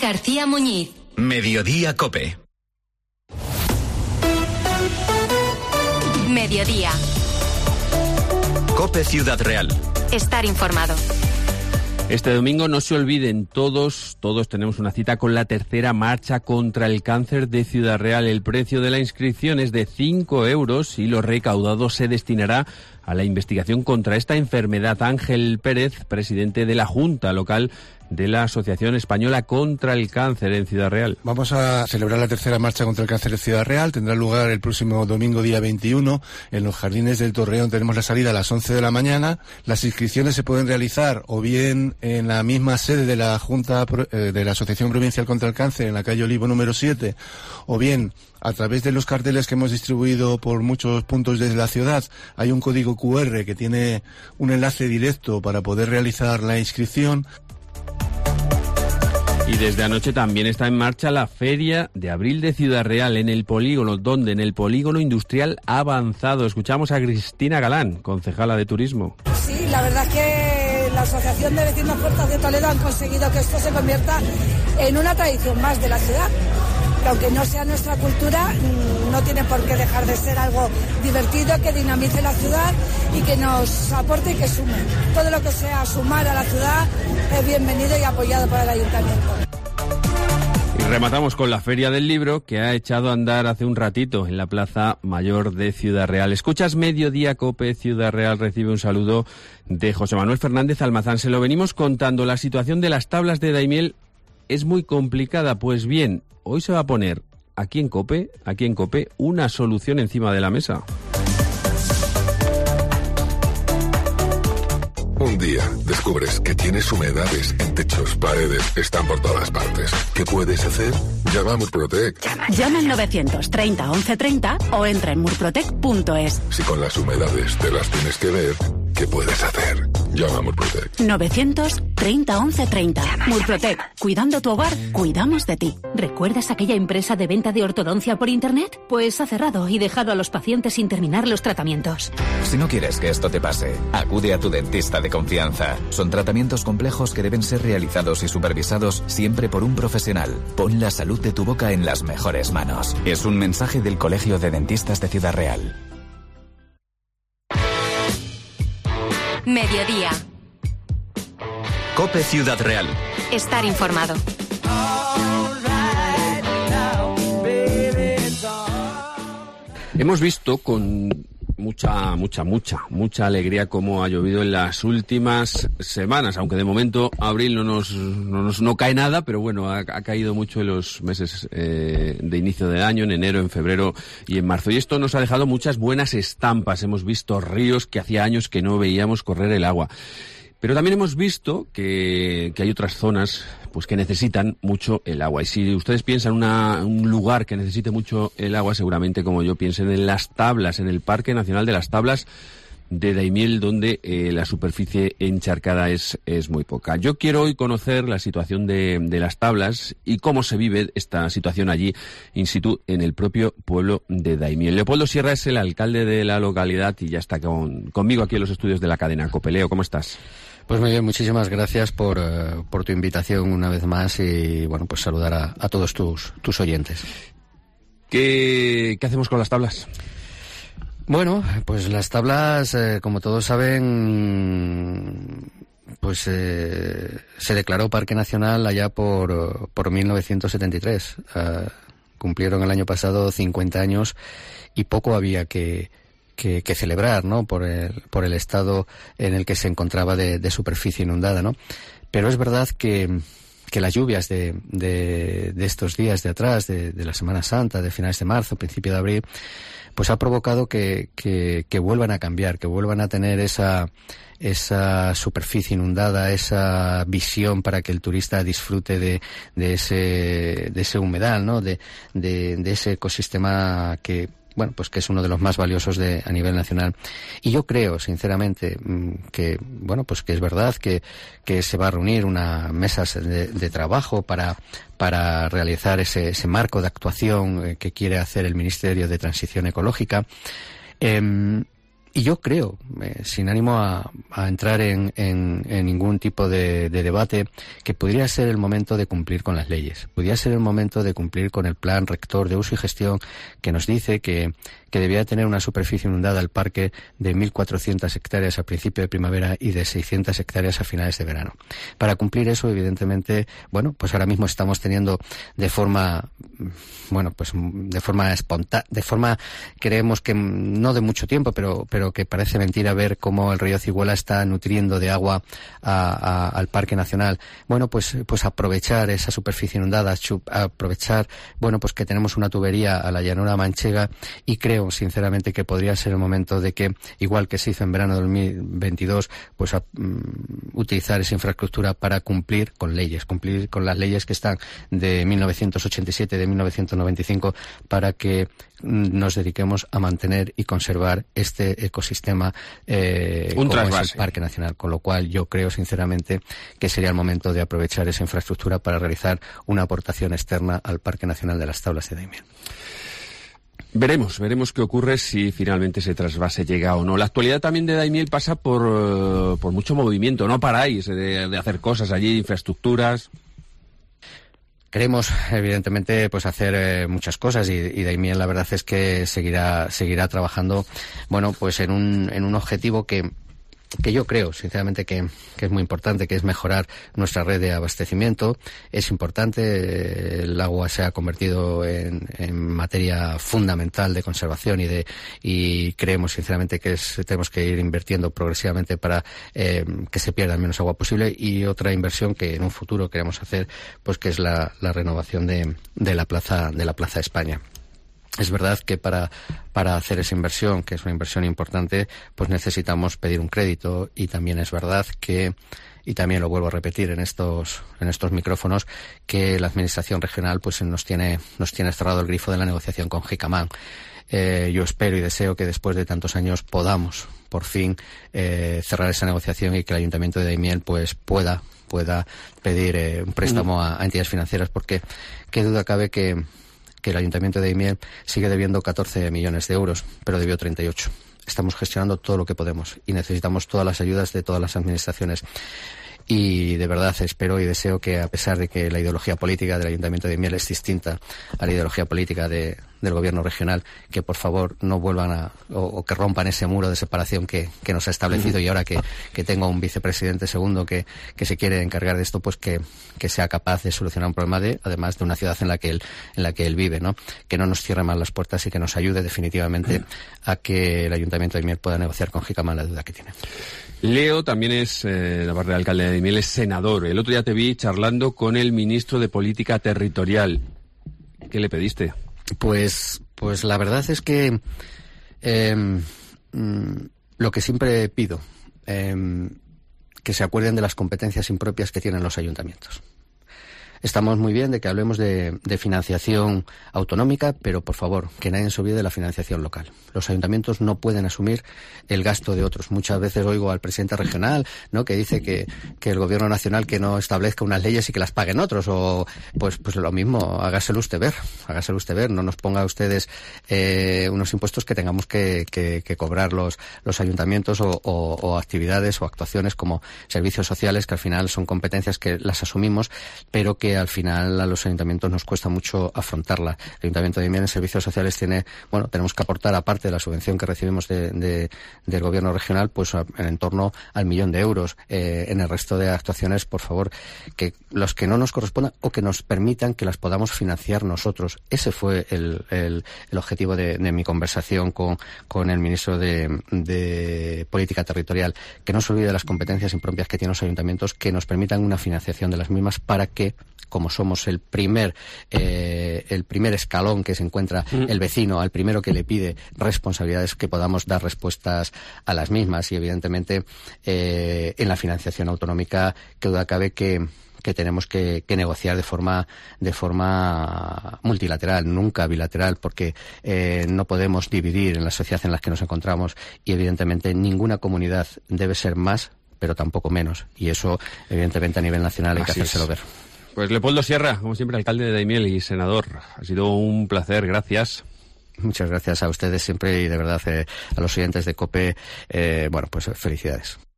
García Muñiz. Mediodía COPE. Mediodía. COPE Ciudad Real. Estar informado. Este domingo, no se olviden, todos tenemos una cita con la tercera marcha contra el cáncer de Ciudad Real. El precio de la inscripción es de 5 euros y lo recaudado se destinará a la investigación contra esta enfermedad. Ángel Pérez, presidente de la Junta Local de la Asociación Española contra el Cáncer en Ciudad Real. Vamos a celebrar la tercera marcha contra el cáncer en Ciudad Real. Tendrá lugar el próximo domingo, día 21, en los Jardines del Torreón. Tenemos la salida a las 11 de la mañana. Las inscripciones se pueden realizar o bien en la misma sede de la Junta de la Asociación Provincial contra el Cáncer, en la calle Olivo número 7, o bien a través de los carteles que hemos distribuido por muchos puntos desde la ciudad. Hay un código QR que tiene un enlace directo para poder realizar la inscripción. Y desde anoche también está en marcha la Feria de Abril de Ciudad Real en el polígono, en el polígono industrial avanzado. Escuchamos a Cristina Galán, concejala de Turismo. Sí, la verdad es que la Asociación de Vecinos Puertas de Toledo han conseguido que esto se convierta en una tradición más de la ciudad. Que aunque no sea nuestra cultura, no tiene por qué dejar de ser algo divertido, que dinamice la ciudad y que nos aporte y que sume. Todo lo que sea sumar a la ciudad es bienvenido y apoyado por el Ayuntamiento. Y rematamos con la Feria del Libro, que ha echado a andar hace un ratito en la Plaza Mayor de Ciudad Real. Escuchas Mediodía COPE Ciudad Real, recibe un saludo de José Manuel Fernández Almazán. Se lo venimos contando, la situación de las tablas de Daimiel es muy complicada. Pues bien, hoy se va a poner aquí en COPE, una solución encima de la mesa. Un día descubres que tienes humedades en techos, paredes, están por todas partes. ¿Qué puedes hacer? Llama a Murprotec. Llama al 930 1130 o entra en murprotec.es. Si con las humedades te las tienes que ver, ¿qué puedes hacer? Llama a Murprotec. 930 1130. Murprotec. Cuidando tu hogar, cuidamos de ti. ¿Recuerdas aquella empresa de venta de ortodoncia por internet? Pues ha cerrado y dejado a los pacientes sin terminar los tratamientos. Si no quieres que esto te pase, acude a tu dentista de confianza. Son tratamientos complejos que deben ser realizados y supervisados siempre por un profesional. Pon la salud de tu boca en las mejores manos. Es un mensaje del Colegio de Dentistas de Ciudad Real. Mediodía. COPE Ciudad Real. Estar informado. Hemos visto con mucha alegría cómo ha llovido en las últimas semanas, aunque de momento abril no cae nada, pero bueno, ha caído mucho en los meses de inicio del año, en enero, en febrero y en marzo. Y esto nos ha dejado muchas buenas estampas. Hemos visto ríos que hacía años que no veíamos correr el agua. Pero también hemos visto que hay otras zonas pues que necesitan mucho el agua. Y si ustedes piensan un lugar que necesite mucho el agua, seguramente como yo piensen en las Tablas, en el Parque Nacional de las Tablas de Daimiel, donde la superficie encharcada es muy poca. Yo quiero hoy conocer la situación de las Tablas y cómo se vive esta situación allí in situ en el propio pueblo de Daimiel. Leopoldo Sierra es el alcalde de la localidad y ya está conmigo aquí en los estudios de la cadena COPE. Leo, ¿cómo estás? Pues muy bien, muchísimas gracias por tu invitación una vez más y bueno, pues saludar a todos tus oyentes. ¿Qué hacemos con las tablas? Bueno, pues las tablas, como todos saben, pues se declaró Parque Nacional allá por 1973. Cumplieron el año pasado 50 años y poco había que celebrar, ¿no? Por el estado en el que se encontraba de superficie inundada, ¿no? Pero es verdad que las lluvias de estos días de atrás, de la Semana Santa, de finales de marzo, principio de abril, pues ha provocado que vuelvan a cambiar, que vuelvan a tener esa superficie inundada, esa visión para que el turista disfrute de ese humedal, ¿no? De ese ecosistema que, bueno, pues que es uno de los más valiosos a nivel nacional. Y yo creo, sinceramente, que, bueno, pues que es verdad que se va a reunir una mesa de trabajo para realizar ese marco de actuación que quiere hacer el Ministerio de Transición Ecológica. Y yo creo, sin ánimo a entrar en ningún tipo de debate, que podría ser el momento de cumplir con las leyes. Podría ser el momento de cumplir con el plan rector de uso y gestión que nos dice que debía tener una superficie inundada el parque de 1.400 hectáreas a principio de primavera y de 600 hectáreas a finales de verano. Para cumplir eso, evidentemente, bueno, pues ahora mismo estamos teniendo de forma espontánea, creemos que no de mucho tiempo, pero que parece mentira ver cómo el río Ciguela está nutriendo de agua al Parque Nacional. Bueno, pues aprovechar esa superficie inundada, aprovechar, bueno, pues que tenemos una tubería a la llanura manchega, y creo sinceramente que podría ser el momento de que, igual que se hizo en verano de 2022, pues utilizar esa infraestructura para cumplir con las leyes que están de 1987, de 1995, para que nos dediquemos a mantener y conservar este ecosistema como es el Parque Nacional, con lo cual yo creo sinceramente que sería el momento de aprovechar esa infraestructura para realizar una aportación externa al Parque Nacional de las Tablas de Daimiel. Veremos qué ocurre si finalmente ese trasvase llega o no. La actualidad también de Daimiel pasa por mucho movimiento, no paráis de hacer cosas allí, infraestructuras. Queremos, evidentemente, pues hacer muchas cosas, y Daimiel la verdad es que seguirá trabajando, bueno, pues en un objetivo que yo creo, sinceramente, que es muy importante, que es mejorar nuestra red de abastecimiento. Es importante, el agua se ha convertido en materia fundamental de conservación y creemos, sinceramente, que tenemos que ir invirtiendo progresivamente para que se pierda el menos agua posible. Y otra inversión que en un futuro queremos hacer, pues que es la renovación de la Plaza España. Es verdad que para hacer esa inversión, que es una inversión importante, pues necesitamos pedir un crédito, y también es verdad que, y también lo vuelvo a repetir en estos micrófonos, que la Administración regional pues nos tiene cerrado el grifo de la negociación con Jicamán. Yo espero y deseo que después de tantos años podamos por fin cerrar esa negociación, y que el Ayuntamiento de Daimiel pues pueda pedir un préstamo a entidades financieras, porque qué duda cabe que el Ayuntamiento de Daimiel sigue debiendo 14 millones de euros, pero debió 38. Estamos gestionando todo lo que podemos y necesitamos todas las ayudas de todas las administraciones. Y de verdad espero y deseo que, a pesar de que la ideología política del Ayuntamiento de Daimiel es distinta a la ideología política del Gobierno regional, que por favor no vuelvan o que rompan ese muro de separación que nos ha establecido. Y ahora que tengo un vicepresidente segundo que se quiere encargar de esto, pues que sea capaz de solucionar un problema además de una ciudad en la que él vive, ¿no? Que no nos cierre más las puertas y que nos ayude definitivamente a que el Ayuntamiento de Daimiel pueda negociar con Jicamán la deuda que tiene. Leo también es, aparte de alcalde de Daimiel, es senador. El otro día te vi charlando con el ministro de Política Territorial. ¿Qué le pediste? Pues la verdad es que lo que siempre pido, que se acuerden de las competencias impropias que tienen los ayuntamientos. Estamos muy bien de que hablemos de financiación autonómica, pero por favor, que nadie se olvide de la financiación local. Los ayuntamientos no pueden asumir el gasto de otros. Muchas veces oigo al presidente regional, ¿no?, que dice que el Gobierno nacional que no establezca unas leyes y que las paguen otros, o pues lo mismo, hágaselo usted ver, no nos ponga ustedes unos impuestos que tengamos que cobrar los ayuntamientos, o actividades o actuaciones como servicios sociales, que al final son competencias que las asumimos, pero que al final a los ayuntamientos nos cuesta mucho afrontarla. El Ayuntamiento de Daimiel en servicios sociales tenemos que aportar, aparte de la subvención que recibimos del Gobierno regional, pues en torno al 1 millón de euros. En el resto de actuaciones, por favor, que los que no nos correspondan, o que nos permitan que las podamos financiar nosotros. Ese fue el objetivo de mi conversación con el ministro de Política Territorial, que no se olvide de las competencias impropias que tienen los ayuntamientos, que nos permitan una financiación de las mismas, para que, como somos el primer escalón que se encuentra el vecino, al primero que le pide responsabilidades, que podamos dar respuestas a las mismas. Y evidentemente en la financiación autonómica, que duda cabe que tenemos que negociar de forma multilateral, nunca bilateral, porque no podemos dividir en la sociedad en la que nos encontramos, y evidentemente ninguna comunidad debe ser más, pero tampoco menos, y eso evidentemente a nivel nacional hay que hacérselo ver. Pues Leopoldo Sierra, como siempre, alcalde de Daimiel y senador, ha sido un placer, gracias. Muchas gracias a ustedes siempre y de verdad a los oyentes de COPE, bueno, pues felicidades.